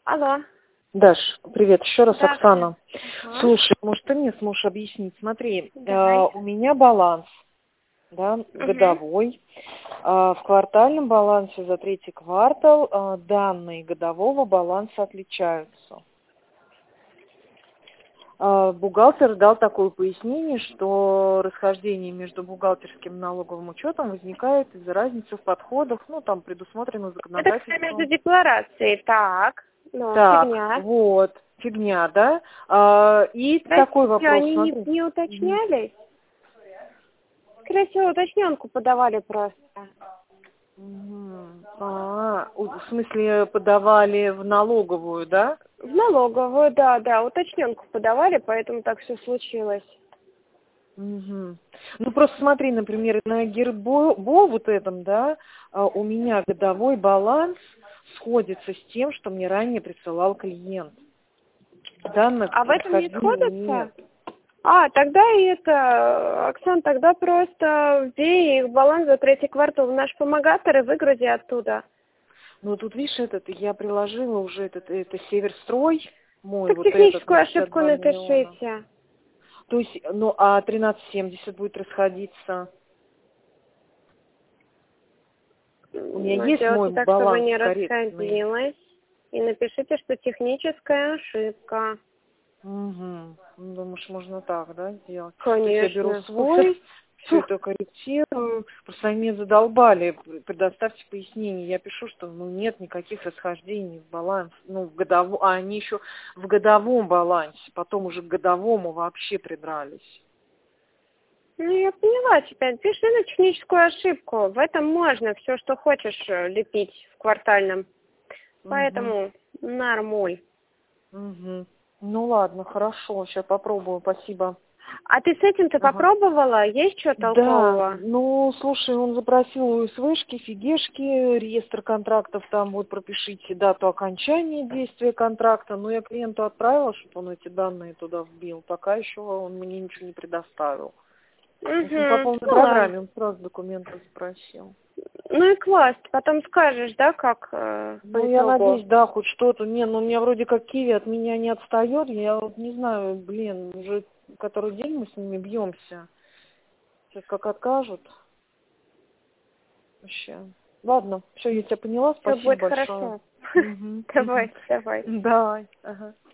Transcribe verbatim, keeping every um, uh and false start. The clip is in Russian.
Алло. Даш, привет еще раз, Да, Оксана. ага. Слушай, может, ты мне сможешь объяснить? Смотри, Давай. э, у меня баланс, да, Угу. годовой. Э, в квартальном балансе за третий квартал э, данные годового баланса отличаются. Э, бухгалтер дал такое пояснение, что расхождение между бухгалтерским и налоговым учетом возникает из-за разницы в подходах, ну, там предусмотрено Это когда между законодательством. декларацией, так, ну, Так, фигня. вот, фигня, да? А, и такой Простите, вопрос, они не, смотри. не Мгм. уточнялись? Скорее всего, уточненку подавали просто. Мгм. А, у- в смысле, подавали в налоговую, да? В налоговую, да, да, уточненку подавали, поэтому так все случилось. Мгм. Ну, просто смотри, например, на Гербо Бо вот этом, да, а, у меня годовой баланс сходится с тем, что мне ранее присылал клиент. Данных А в этом не расхождений нет. сходятся? А, тогда и это, Оксан, тогда просто вбей их баланс за третий квартал в наш помогатор и выгрузи оттуда. Ну, тут, видишь, этот, я приложила уже этот, это Северстрой, мой Так вот этот на техническую шестьдесят ошибку два миллиона. напишите. То есть, ну, а тринадцать семьдесят будет расходиться. У меня Ну, есть мой сделайте так, чтобы баланс не корректный. расходилось. И напишите, что техническая ошибка. Угу. Думаешь, можно так, да, сделать? То есть я беру Конечно. свой, все Фух. это корректирую. Просто они меня задолбали. Предоставьте пояснение. Я пишу, что ну нет никаких расхождений в баланс. Ну, в годовом, а они еще в годовом балансе. Потом уже к годовому вообще придрались. Ну, я поняла тебя. Пиши на техническую ошибку. В этом можно все, что хочешь, э, лепить в квартальном. Угу. Поэтому нормуль. Угу. Ну ладно, хорошо. Сейчас попробую. Спасибо. А ты с этим ты Ага. попробовала? Есть что Да, толкового? ну, слушай, он запросил УСВшки, фигешки, реестр контрактов, там вот пропишите дату окончания действия контракта. Но я клиенту отправила, чтобы он эти данные туда вбил. Пока еще он мне ничего не предоставил. В общем, по Угу. полной Ну ладно. программе он сразу документы запросил. Ну и класс. Потом скажешь, да, как э, по Ну, я итогу. надеюсь, да, хоть что-то. Не, ну, у меня вроде как Киви от меня не отстает. Я вот не знаю, блин, уже который день мы с ними бьемся. Сейчас как откажут. Вообще. Ладно, все, я тебя поняла. Все Спасибо будет большое. хорошо. Мгм. Давай, давай. Давай. Ага.